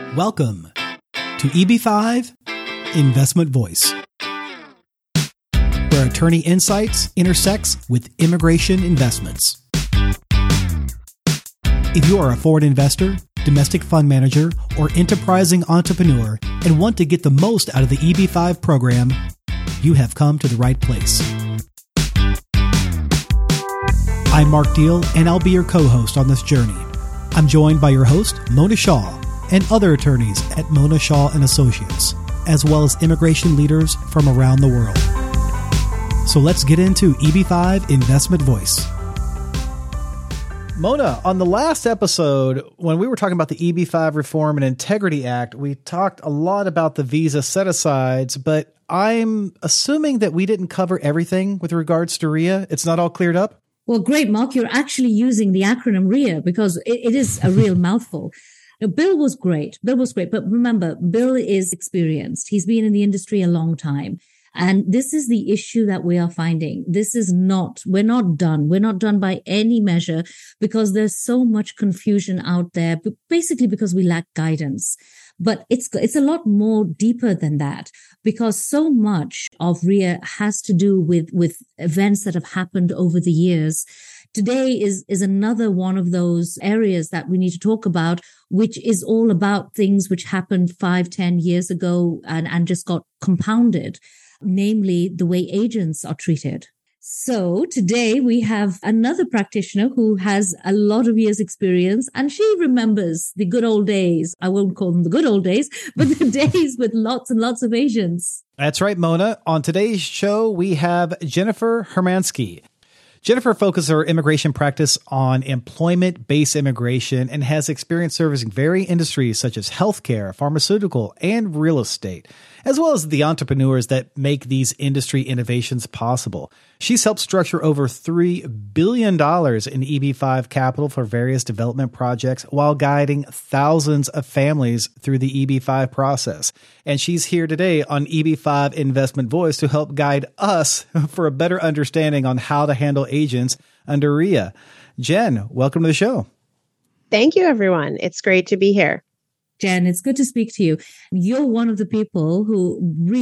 Welcome to EB5 Investment Voice, where attorney insights intersects with immigration investments. If you are a foreign investor, domestic fund manager, or enterprising entrepreneur and want to get the most out of the EB5 program, you have come to the right place. I'm Mark Deal, and I'll be your co-host on this journey. I'm joined by your host, Mona Shaw, and other attorneys at Mona Shaw & Associates, as well as immigration leaders from around the world. So let's get into EB5 Investment Voice. Mona, on the last episode, when we were talking about the EB5 Reform and Integrity Act, we talked a lot about the visa set-asides, but I'm assuming that we didn't cover everything with regards to RIA. It's not all cleared up? Well, great, Mark. You're actually using the acronym RIA because it is a real mouthful. Now, Bill was great. But remember, Bill is experienced. He's been in the industry a long time. And this is the issue that we are finding. We're not done. We're not done by any measure because there's so much confusion out there, basically because we lack guidance. But it's a lot more deeper than that because so much of RIA has to do with events that have happened over the years. Today is another one of those areas that we need to talk about, which is all about things which happened 5-10 years ago and just got compounded, namely the way agents are treated. So today we have another practitioner who has a lot of years experience and she remembers the good old days. I won't call them the good old days, but the days with lots and lots of agents. That's right, Mona. On today's show, we have Jennifer Hermansky. Jennifer focuses her immigration practice on employment-based immigration and has experience servicing various industries such as healthcare, pharmaceutical, and real estate, as well as the entrepreneurs that make these industry innovations possible. She's helped structure over $3 billion in EB5 capital for various development projects while guiding thousands of families through the EB5 process. And she's here today on EB5 Investment Voice to help guide us for a better understanding on how to handle agents under RIA. Jen, welcome to the show. Thank you, everyone. It's great to be here. Jen, it's good to speak to you. You're one of the people who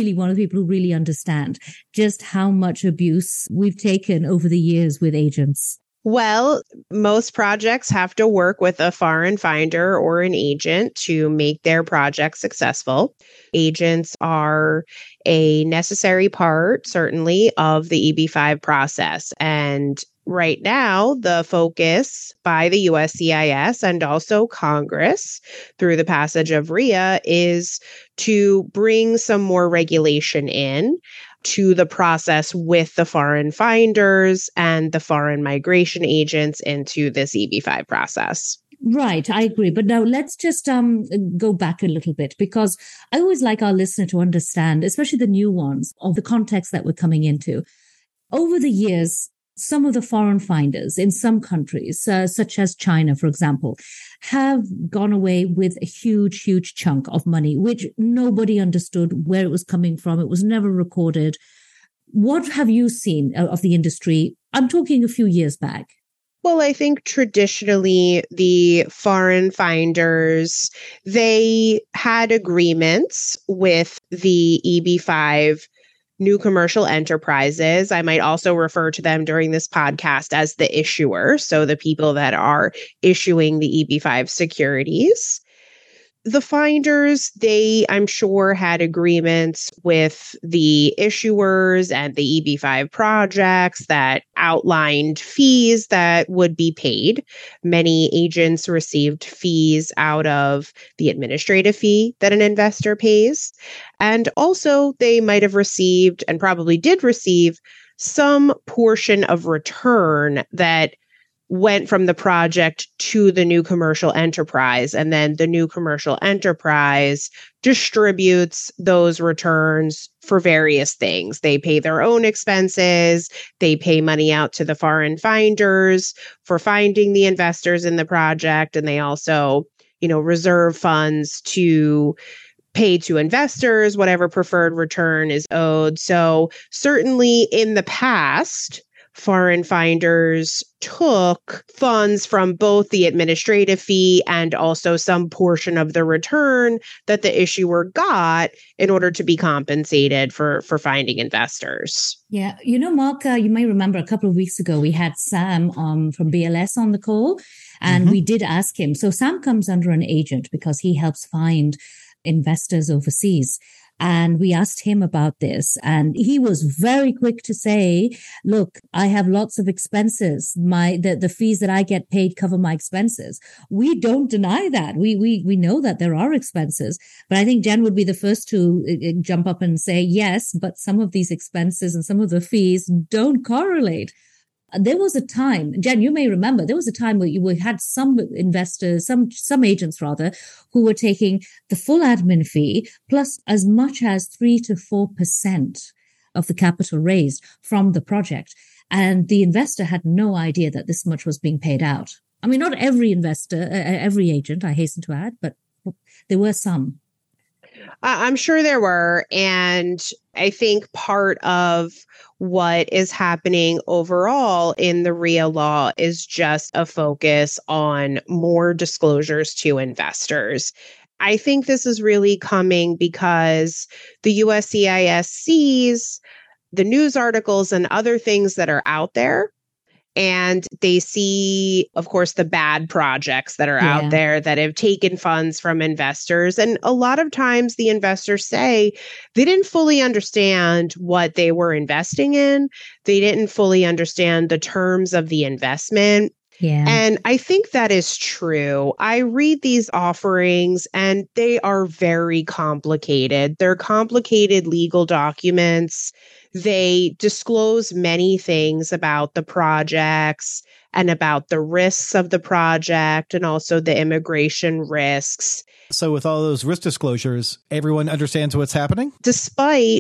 really understand just how much abuse we've taken over the years with agents. Well, most projects have to work with a foreign finder or an agent to make their project successful. Agents are a necessary part, certainly, of the EB5 process. And right now, the focus by the USCIS and also Congress through the passage of RIA is to bring some more regulation in to the process with the foreign finders and the foreign migration agents into this EB5 process. Right, I agree. But now let's just go back a little bit because I always like our listener to understand, especially the new ones, of the context that we're coming into. Over the years, some of the foreign finders in some countries, such as China, for example, have gone away with a huge, huge chunk of money, which nobody understood where it was coming from. It was never recorded. What have you seen of the industry? I'm talking a few years back. Well, I think traditionally the foreign finders, they had agreements with the EB5 new commercial enterprises. I might also refer to them during this podcast as the issuer, so the people that are issuing the EB5 securities. The finders, they, I'm sure, had agreements with the issuers and the EB5 projects that outlined fees that would be paid. Many agents received fees out of the administrative fee that an investor pays. And also, they might have received, and probably did receive, some portion of return that went from the project to the new commercial enterprise. And then the new commercial enterprise distributes those returns for various things. They pay their own expenses. They pay money out to the foreign finders for finding the investors in the project. And they also, reserve funds to pay to investors, whatever preferred return is owed. So certainly in the past, foreign finders took funds from both the administrative fee and also some portion of the return that the issuer got in order to be compensated for finding investors. Yeah. Mark, you may remember a couple of weeks ago, we had Sam from BLS on the call, and we did ask him. So Sam comes under an agent because he helps find investors overseas. And we asked him about this, and he was very quick to say, look, I have lots of expenses. The fees that I get paid cover my expenses. We don't deny that. We know that there are expenses, but I think Jen would be the first to jump up and say, yes, but some of these expenses and some of the fees don't correlate. There was a time, Jen, you may remember, there was a time where you had some investors, some agents rather, who were taking the full admin fee plus as much as 3 to 4% of the capital raised from the project. And the investor had no idea that this much was being paid out. I mean, not every investor, every agent, I hasten to add, but there were some. I'm sure there were. And I think part of what is happening overall in the RIA law is just a focus on more disclosures to investors. I think this is really coming because the USCIS sees the news articles and other things that are out there. And they see, of course, the bad projects that are out there that have taken funds from investors. And a lot of times the investors say they didn't fully understand what they were investing in. They didn't fully understand the terms of the investment. Yeah. And I think that is true. I read these offerings and they are very complicated. They're complicated legal documents. They disclose many things about the projects and about the risks of the project and also the immigration risks. So with all those risk disclosures, everyone understands what's happening? Despite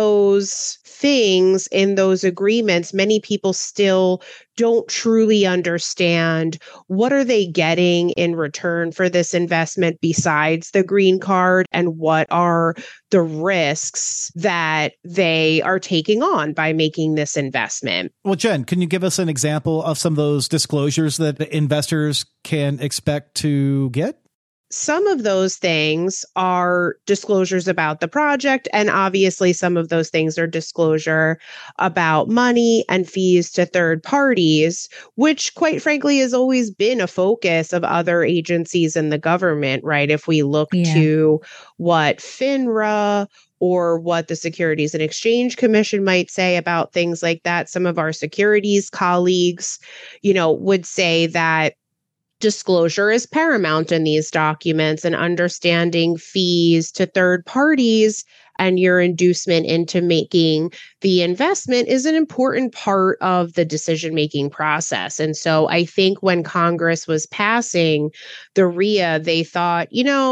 those things in those agreements, many people still don't truly understand what are they getting in return for this investment besides the green card, and what are the risks that they are taking on by making this investment. Well, Jen, can you give us an example of some of those disclosures that investors can expect to get? Some of those things are disclosures about the project, and obviously some of those things are disclosure about money and fees to third parties, which quite frankly has always been a focus of other agencies in the government, right? If we look to what FINRA or what the Securities and Exchange Commission might say about things like that, some of our securities colleagues, would say that disclosure is paramount in these documents, and understanding fees to third parties and your inducement into making the investment is an important part of the decision-making process. And so I think when Congress was passing the RIA, they thought,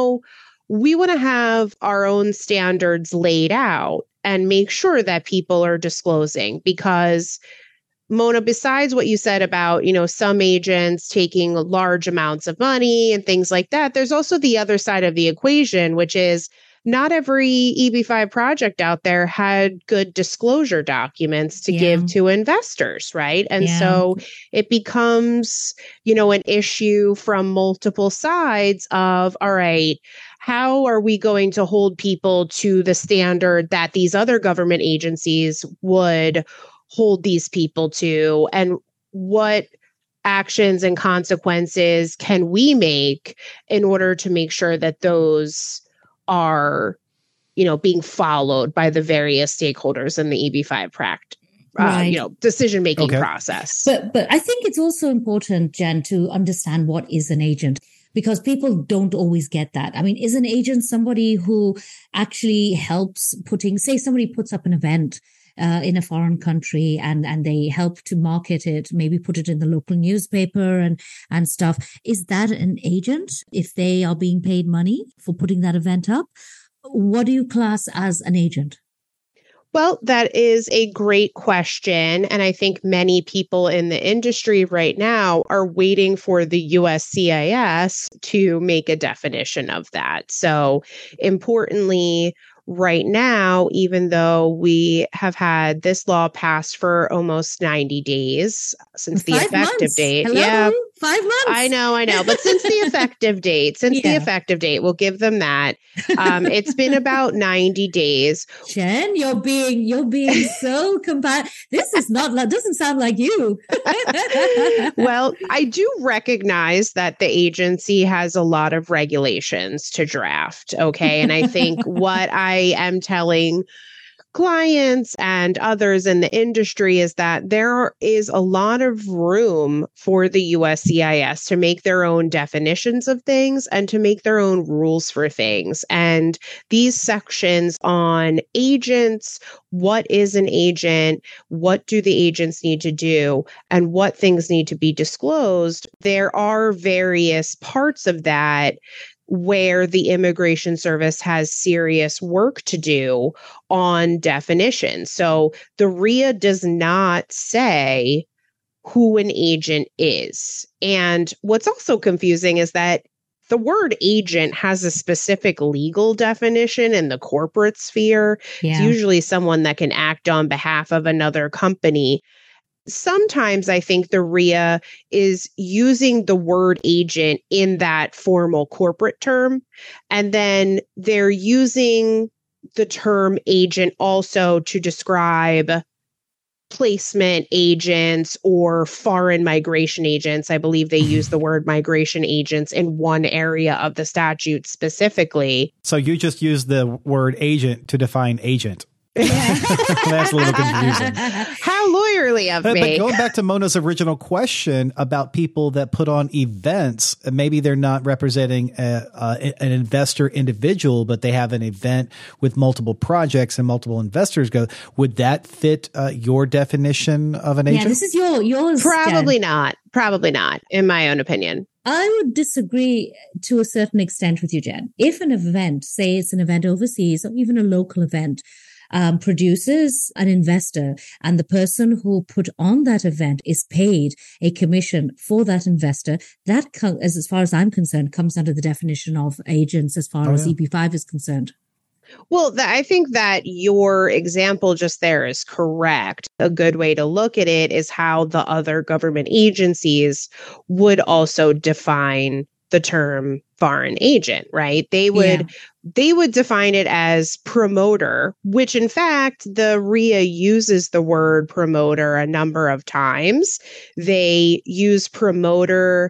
we want to have our own standards laid out and make sure that people are disclosing, because Mona, besides what you said about, some agents taking large amounts of money and things like that, there's also the other side of the equation, which is not every EB-5 project out there had good disclosure documents to give to investors, right? And so it becomes, an issue from multiple sides of, all right, how are we going to hold people to the standard that these other government agencies would hold these people to, and what actions and consequences can we make in order to make sure that those are, being followed by the various stakeholders in the EB-5 decision-making process. But I think it's also important, Jen, to understand what is an agent, because people don't always get that. I mean, is an agent somebody who actually helps say somebody puts up an event in a foreign country and they help to market it, maybe put it in the local newspaper and stuff. Is that an agent if they are being paid money for putting that event up? What do you class as an agent? Well, that is a great question. And I think many people in the industry right now are waiting for the USCIS to make a definition of that. So importantly, right now, even though we have had this law passed for almost 90 days since the effective date. Hello? Yeah. 5 months. I know. But since the effective date, we'll give them that. It's been about 90 days. Jen, you're being so This is doesn't sound like you. Well, I do recognize that the agency has a lot of regulations to draft. Okay. And I think what I am telling clients and others in the industry is that there is a lot of room for the USCIS to make their own definitions of things and to make their own rules for things. And these sections on agents, what is an agent, what do the agents need to do, and what things need to be disclosed, there are various parts of that where the Immigration Service has serious work to do on definition. So the RIA does not say who an agent is. And what's also confusing is that the word agent has a specific legal definition in the corporate sphere. Yeah. It's usually someone that can act on behalf of another company. Sometimes I think the RIA is using the word agent in that formal corporate term, and then they're using the term agent also to describe placement agents or foreign migration agents. I believe they use the word migration agents in one area of the statute specifically. So you just use the word agent to define agent. That's a little confusing. How lawyerly of me. But going back to Mona's original question about people that put on events, maybe they're not representing an investor individual, but they have an event with multiple projects and multiple investors go. Would that fit your definition of an agent? Yeah, this is yours. Probably Jen. not. Probably not, in my own opinion. I would disagree to a certain extent with you, Jen. If an event, say it's an event overseas or even a local event, produces an investor and the person who put on that event is paid a commission for that investor, that, as far as I'm concerned, comes under the definition of agents as far as EB5 is concerned. Well, I think that your example just there is correct. A good way to look at it is how the other government agencies would also define the term foreign agent, right? They would define it as promoter, which in fact, the RIA uses the word promoter a number of times. They use promoter,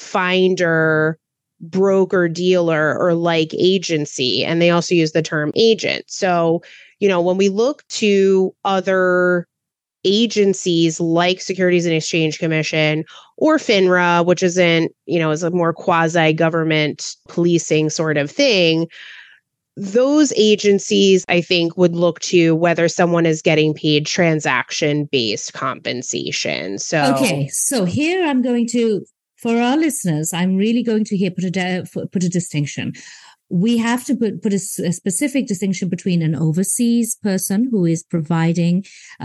finder, broker, dealer, or like agency, and they also use the term agent. So, when we look to other agencies like Securities and Exchange Commission or FINRA, which is a more quasi-government policing sort of thing, those agencies, I think, would look to whether someone is getting paid transaction-based compensation. So here I'm going to, for our listeners, I'm really going to here put a distinction. We have to put a specific distinction between an overseas person who is providing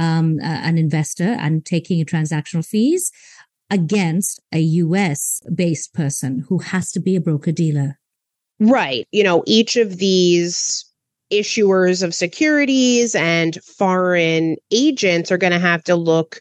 an investor and taking transactional fees against a US-based person who has to be a broker-dealer. Right. Each of these issuers of securities and foreign agents are going to have to look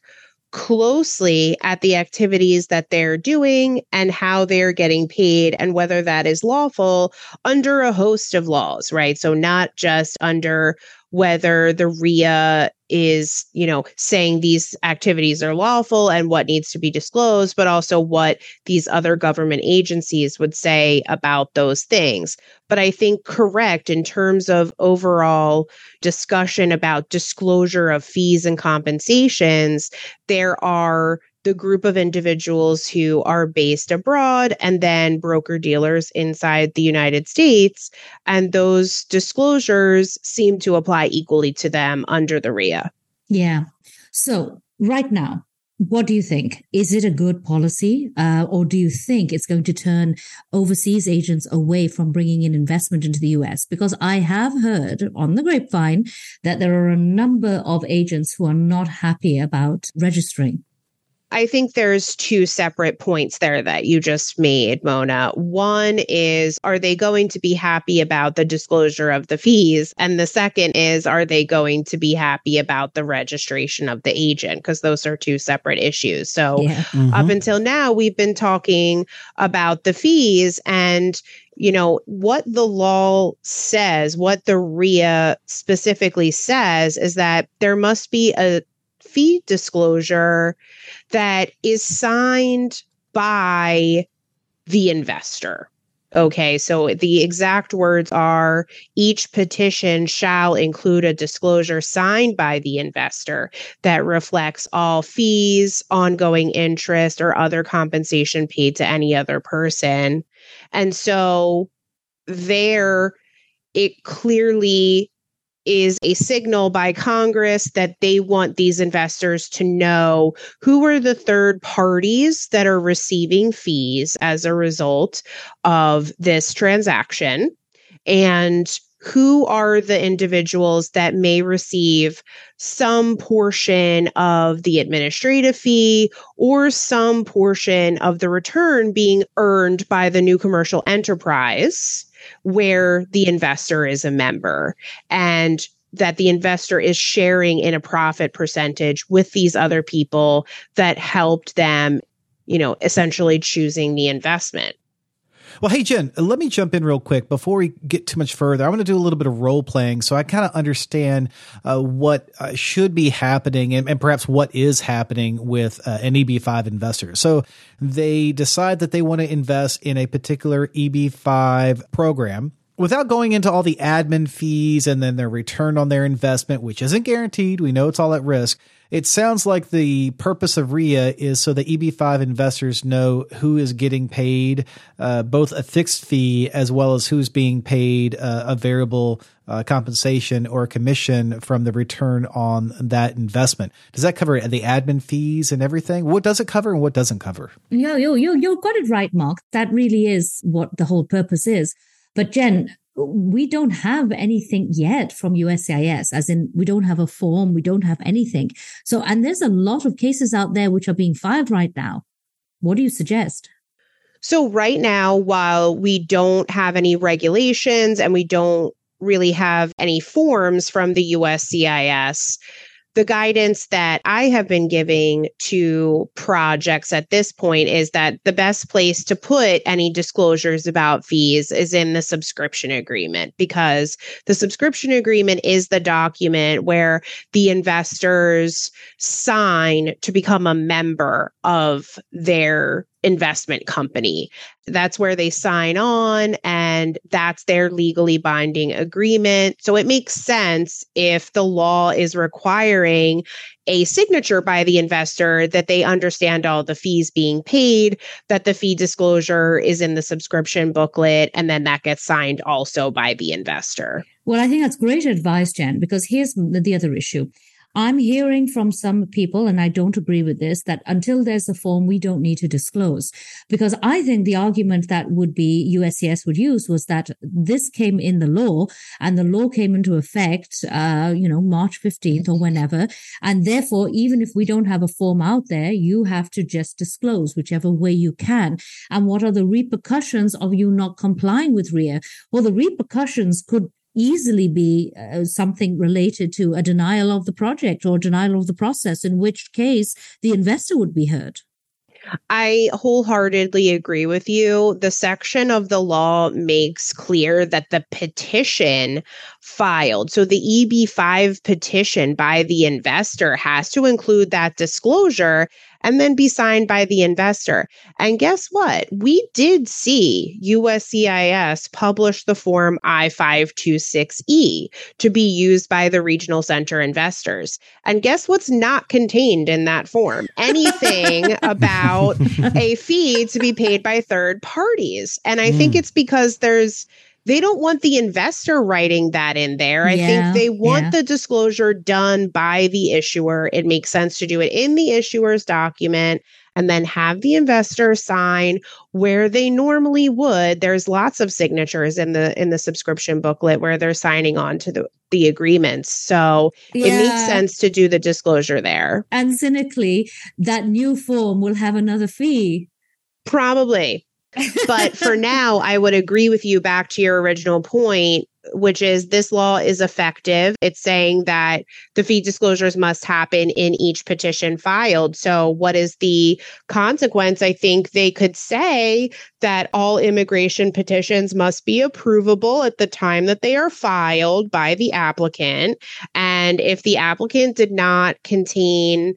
closely at the activities that they're doing and how they're getting paid and whether that is lawful under a host of laws, right? So not just under whether the RIA is, saying these activities are lawful and what needs to be disclosed, but also what these other government agencies would say about those things. But I think correct in terms of overall discussion about disclosure of fees and compensations, there are the group of individuals who are based abroad and then broker dealers inside the United States. And those disclosures seem to apply equally to them under the RIA. Yeah. So right now, what do you think? Is it a good policy? Or do you think it's going to turn overseas agents away from bringing in investment into the US? Because I have heard on the grapevine that there are a number of agents who are not happy about registering. I think there's two separate points there that you just made, Mona. One is, are they going to be happy about the disclosure of the fees? And the second is, are they going to be happy about the registration of the agent? Because those are two separate issues. So up until now, we've been talking about the fees and what the law says, what the RIA specifically says is that there must be a fee disclosure that is signed by the investor. Okay, so the exact words are, each petition shall include a disclosure signed by the investor that reflects all fees, ongoing interest, or other compensation paid to any other person. And so there, it clearly is a signal by Congress that they want these investors to know who are the third parties that are receiving fees as a result of this transaction, and who are the individuals that may receive some portion of the administrative fee or some portion of the return being earned by the new commercial enterprise where the investor is a member, and that the investor is sharing in a profit percentage with these other people that helped them, essentially choosing the investment. Well, hey, Jen, let me jump in real quick before we get too much further. I want to do a little bit of role playing so I kind of understand what should be happening and perhaps what is happening with an EB5 investor. So they decide that they want to invest in a particular EB5 program without going into all the admin fees and then their return on their investment, which isn't guaranteed. We know it's all at risk. It sounds like the purpose of RIA is so the EB5 investors know who is getting paid both a fixed fee as well as who's being paid a variable compensation or a commission from the return on that investment. Does that cover the admin fees and everything? What does it cover and what doesn't cover? Yeah, you got it right, Mark. That really is what the whole purpose is. But Jen, we don't have anything yet from USCIS, as in we don't have a form, we don't have anything. So, and there's a lot of cases out there which are being filed right now. What do you suggest? So right now, while we don't have any regulations and we don't really have any forms from the USCIS, the guidance that I have been giving to projects at this point is that the best place to put any disclosures about fees is in the subscription agreement, because the subscription agreement is the document where the investors sign to become a member of their investment company. That's where they sign on, and that's their legally binding agreement. So it makes sense if the law is requiring a signature by the investor that they understand all the fees being paid, that the fee disclosure is in the subscription booklet, and then that gets signed also by the investor. Well, I think that's great advice, Jen, because here's the other issue. I'm hearing from some people, and I don't agree with this, that until there's a form, we don't need to disclose. Because I think the argument that would be USCIS would use was that this came in the law, and the law came into effect, March 15th or whenever. And therefore, even if we don't have a form out there, you have to just disclose whichever way you can. And what are the repercussions of you not complying with RIA? Well, the repercussions could easily be something related to a denial of the project or denial of the process, in which case the investor would be hurt. I wholeheartedly agree with you. The section of the law makes clear that the petition filed, so the EB5 petition by the investor, has to include that disclosure and then be signed by the investor. And guess what? We did see USCIS publish the form I-526E to be used by the regional center investors. And guess what's not contained in that form? Anything about a fee to be paid by third parties. And I think it's because there's they don't want the investor writing that in there. I think they want the disclosure done by the issuer. It makes sense to do it in the issuer's document and then have the investor sign where they normally would. There's lots of signatures in the subscription booklet where they're signing on to the agreements. So it makes sense to do the disclosure there. And cynically, that new form will have another fee. Probably. But for now, I would agree with you back to your original point, which is this law is effective. It's saying that the fee disclosures must happen in each petition filed. So what is the consequence? I think they could say that all immigration petitions must be approvable at the time that they are filed by the applicant. And if the applicant did not contain,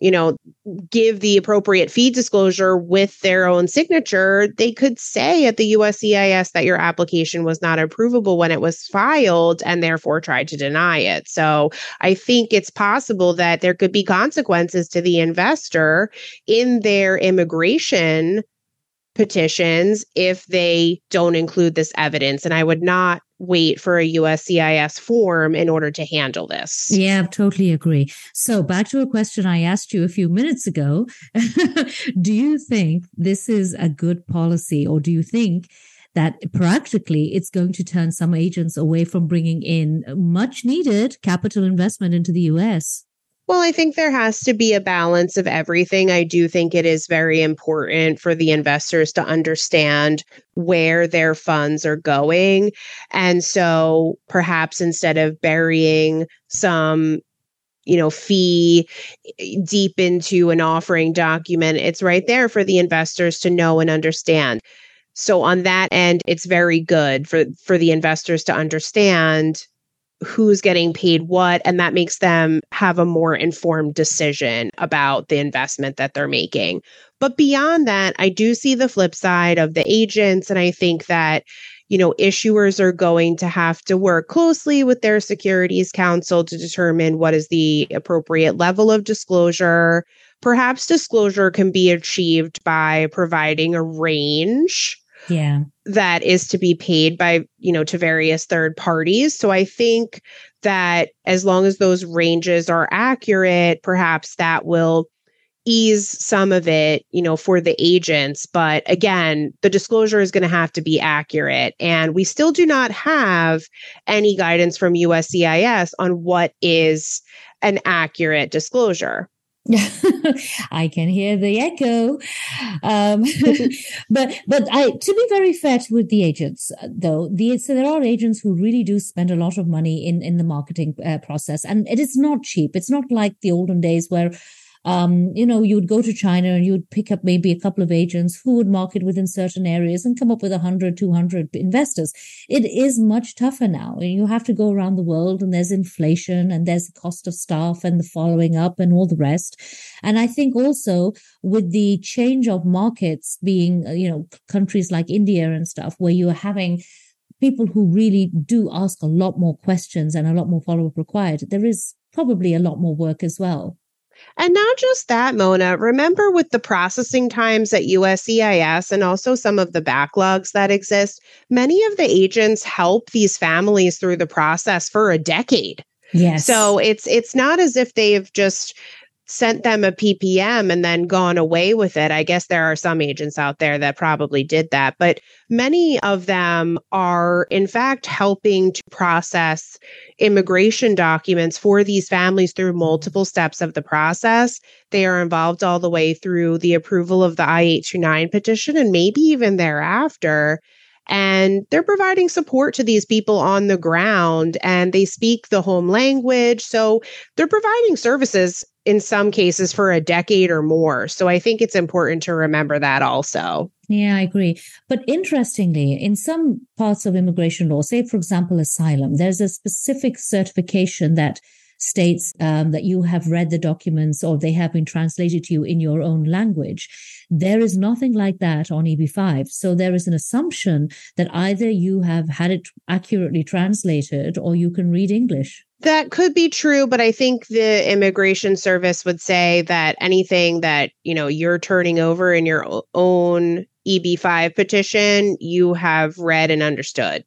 give the appropriate fee disclosure with their own signature, they could say at the USCIS that your application was not approvable when it was filed and therefore tried to deny it. So I think it's possible that there could be consequences to the investor in their immigration petitions if they don't include this evidence. And I would not wait for a USCIS form in order to handle this. Yeah, I totally agree. So back to a question I asked you a few minutes ago. Do you think this is a good policy, or do you think that practically it's going to turn some agents away from bringing in much needed capital investment into the US? Well, I think there has to be a balance of everything. I do think it is very important for the investors to understand where their funds are going. And so perhaps instead of burying some fee deep into an offering document, it's right there for the investors to know and understand. So on that end, it's very good for the investors to understand who's getting paid what, and that makes them have a more informed decision about the investment that they're making. But beyond that, I do see the flip side of the agents, and I think that issuers are going to have to work closely with their securities counsel to determine what is the appropriate level of disclosure. Perhaps disclosure can be achieved by providing a range that is to be paid by, to various third parties. So I think that as long as those ranges are accurate, perhaps that will ease some of it, for the agents. But again, the disclosure is going to have to be accurate. And we still do not have any guidance from USCIS on what is an accurate disclosure. I can hear the echo. But to be very fair with the agents, though, so there are agents who really do spend a lot of money in the marketing process, and it is not cheap. It's not like the olden days where you'd go to China and you'd pick up maybe a couple of agents who would market within certain areas and come up with 100, 200 investors. It is much tougher now. And you have to go around the world, and there's inflation, and there's the cost of staff and the following up and all the rest. And I think also with the change of markets being, countries like India and stuff, where you're having people who really do ask a lot more questions and a lot more follow-up required, there is probably a lot more work as well. And not just that, Mona, remember with the processing times at USCIS and also some of the backlogs that exist, many of the agents help these families through the process for a decade. Yes. So it's not as if they've just sent them a PPM and then gone away with it. I guess there are some agents out there that probably did that, but many of them are in fact helping to process immigration documents for these families through multiple steps of the process. They are involved all the way through the approval of the I-829 petition and maybe even thereafter. And they're providing support to these people on the ground, and they speak the home language. So they're providing services in some cases for a decade or more. So I think it's important to remember that also. Yeah, I agree. But interestingly, in some parts of immigration law, say, for example, asylum, there's a specific certification that states that you have read the documents or they have been translated to you in your own language. There is nothing like that on EB-5. So there is an assumption that either you have had it accurately translated or you can read English. That could be true, but I think the Immigration Service would say that anything that, you're turning over in your own EB-5 petition, you have read and understood.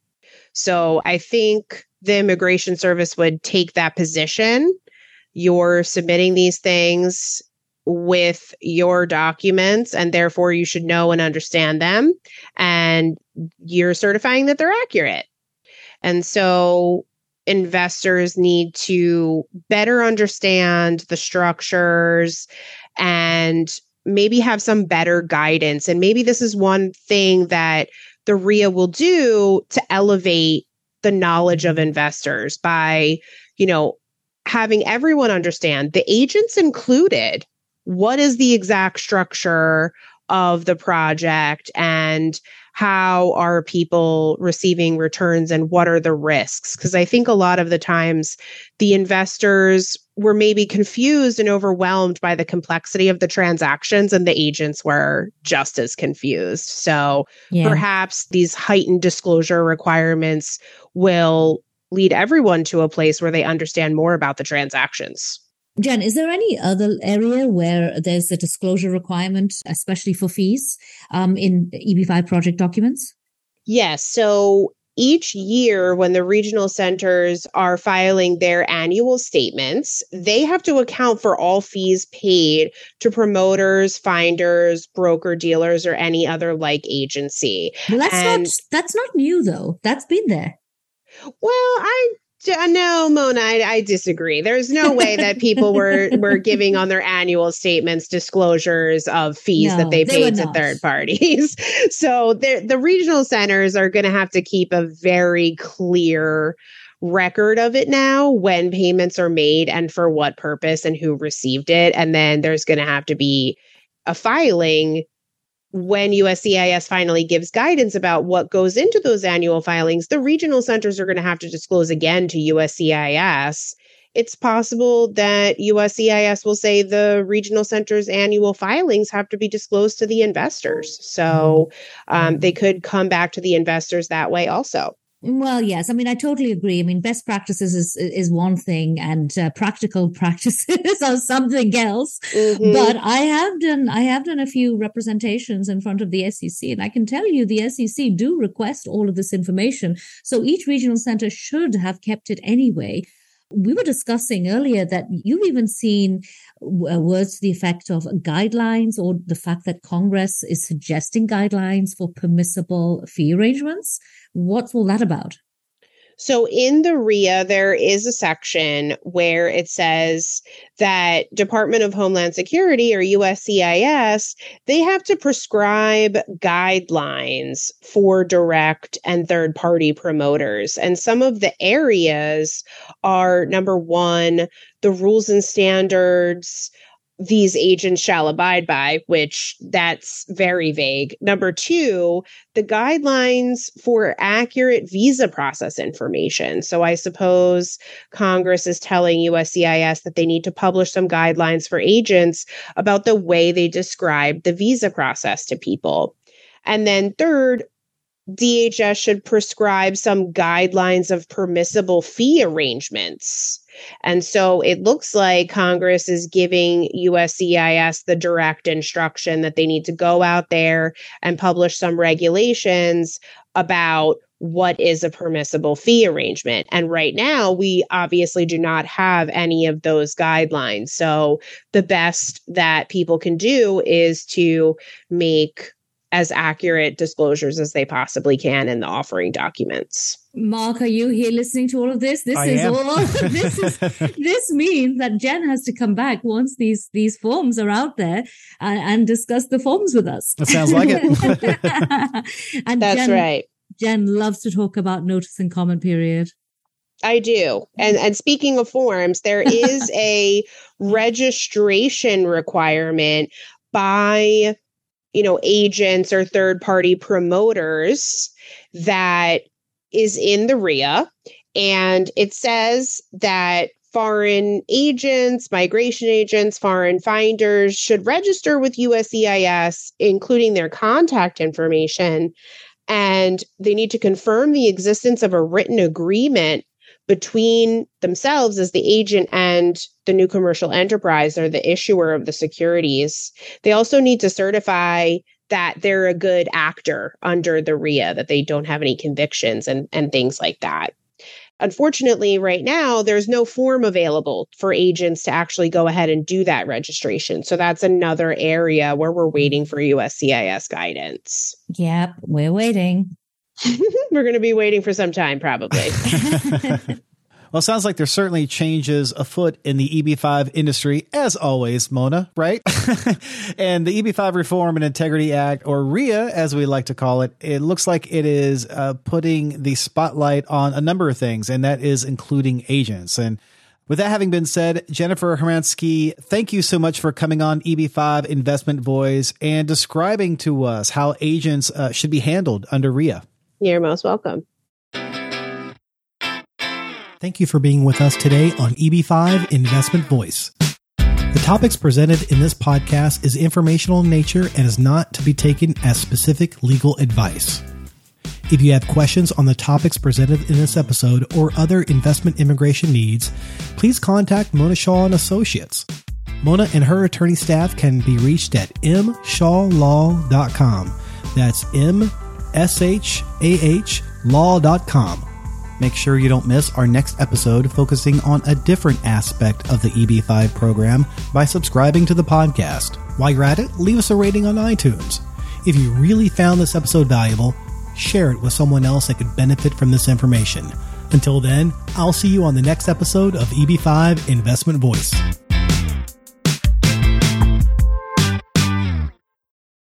So I think the Immigration Service would take that position. You're submitting these things with your documents, and therefore you should know and understand them. And you're certifying that they're accurate. And so investors need to better understand the structures and maybe have some better guidance. And maybe this is one thing that the RIA will do to elevate the knowledge of investors by, having everyone understand, the agents included, what is the exact structure of the project and how are people receiving returns and what are the risks? Because I think a lot of the times the investors were maybe confused and overwhelmed by the complexity of the transactions, and the agents were just as confused. So perhaps these heightened disclosure requirements will lead everyone to a place where they understand more about the transactions. Jen, is there any other area where there's a disclosure requirement, especially for fees, in EB-5 project documents? Yes. So each year when the regional centers are filing their annual statements, they have to account for all fees paid to promoters, finders, broker dealers, or any other like agency. Well, that's not new, though. That's been there. Well, no, Mona, I disagree. There's no way that people were giving on their annual statements disclosures of fees that they paid to third parties. So the regional centers are going to have to keep a very clear record of it now, when payments are made and for what purpose and who received it. And then there's going to have to be a filing when USCIS finally gives guidance about what goes into those annual filings. The regional centers are going to have to disclose again to USCIS. It's possible that USCIS will say the regional centers' annual filings have to be disclosed to the investors. So they could come back to the investors that way also. Well, yes. I mean, I totally agree. I mean, best practices is one thing, and practical practices are something else. Mm-hmm. But I have done a few representations in front of the SEC, and I can tell you the SEC do request all of this information. So each regional center should have kept it anyway. We were discussing earlier that you've even seen words to the effect of guidelines, or the fact that Congress is suggesting guidelines for permissible fee arrangements. What's all that about? So in the RIA, there is a section where it says that Department of Homeland Security, or USCIS, they have to prescribe guidelines for direct and third-party promoters. And some of the areas are, number one, the rules and standards these agents shall abide by, which that's very vague. Number two, the guidelines for accurate visa process information. So I suppose Congress is telling USCIS that they need to publish some guidelines for agents about the way they describe the visa process to people. And then third, DHS should prescribe some guidelines of permissible fee arrangements. And so it looks like Congress is giving USCIS the direct instruction that they need to go out there and publish some regulations about what is a permissible fee arrangement. And right now, we obviously do not have any of those guidelines. So the best that people can do is to make as accurate disclosures as they possibly can in the offering documents. Mark, are you here listening to all of this? This means that Jen has to come back once these forms are out there and discuss the forms with us. That sounds like it. And that's right. Jen loves to talk about notice and comment period. I do. And speaking of forms, there is a registration requirement by agents or third-party promoters that is in the RIA. And it says that foreign agents, migration agents, foreign finders should register with USCIS, including their contact information. And they need to confirm the existence of a written agreement between themselves as the agent and the new commercial enterprise or the issuer of the securities. They also need to certify that they're a good actor under the RIA, that they don't have any convictions and things like that. Unfortunately, right now, there's no form available for agents to actually go ahead and do that registration. So that's another area where we're waiting for USCIS guidance. Yep, we're waiting. We're going to be waiting for some time, probably. Well, it sounds like there's certainly changes afoot in the EB-5 industry, as always, Mona, right? And the EB-5 Reform and Integrity Act, or RIA, as we like to call it, it looks like it is putting the spotlight on a number of things, and that is including agents. And with that having been said, Jennifer Hermansky, thank you so much for coming on EB-5 Investment Voice and describing to us how agents should be handled under RIA. You're most welcome. Thank you for being with us today on EB-5 Investment Voice. The topics presented in this podcast is informational in nature and is not to be taken as specific legal advice. If you have questions on the topics presented in this episode or other investment immigration needs, please contact Mona Shaw & Associates. Mona and her attorney staff can be reached at mshawlaw.com. That's MSHAH law.com. Make sure you don't miss our next episode focusing on a different aspect of the EB-5 program by subscribing to the podcast. While you're at it, leave us a rating on iTunes. If you really found this episode valuable, share it with someone else that could benefit from this information. Until then, I'll see you on the next episode of EB-5 Investment Voice.